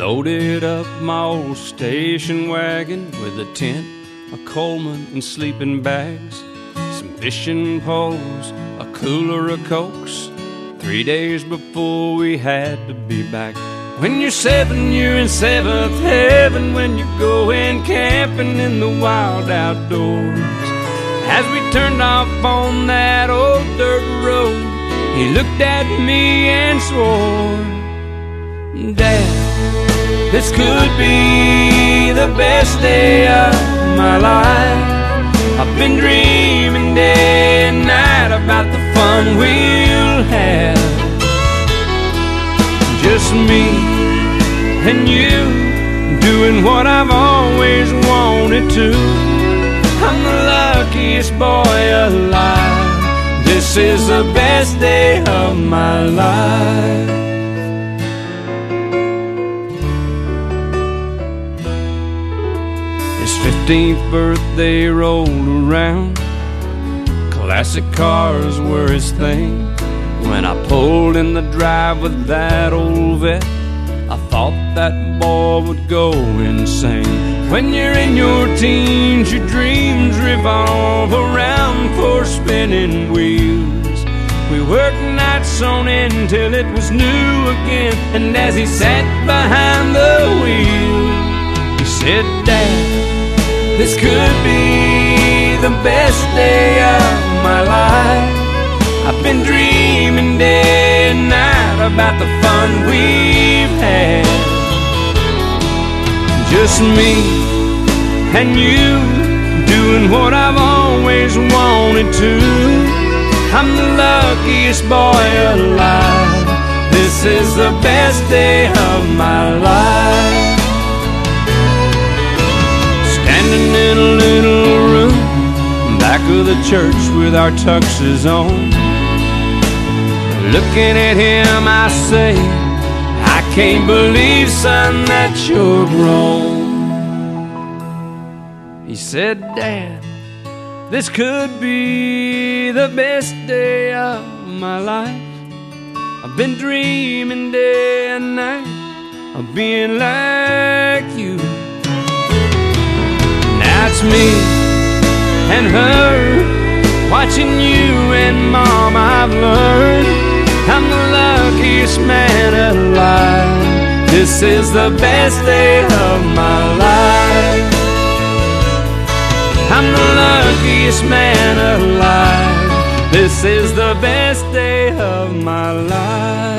loaded up my old station wagon with a tent, a Coleman, and sleeping bags, some fishing poles, a cooler of Cokes. 3 days before we had to be back. When you're 7, you're in 7th heaven when you're going camping in the wild outdoors. As we turned off on that old dirt road, he looked at me and swore, "Dad, this could be the best day of my life. I've been dreaming day and night about the fun we'll have. Just me and you doing what I've always wanted to. I'm the luckiest boy alive. This is the best day of my life." His 15th birthday rolled around. Classic cars were his thing. When I pulled in the drive with that old vet, I thought that boy would go insane. When you're in your teens, your dreams revolve around 4 spinning wheels. We worked nights on end till it was new again. And as he sat behind the wheel, he said, "Dad, this could be the best day of my life. I've been dreaming day and night about the fun we've had. Just me and you doing what I've always wanted to. I'm the luckiest boy alive. This is the best day of my life." Standing in a little room back of the church with our tuxes on, looking at him, I say, "I can't believe, son, that you're grown." He said, "Dad, this could be the best day of my life. I've been dreaming day and night of being like you. Now it's me and her, watching you and Mom, I've learned I'm the luckiest man alive. This is the best day of my life. I'm the luckiest man alive. This is the best day of my life."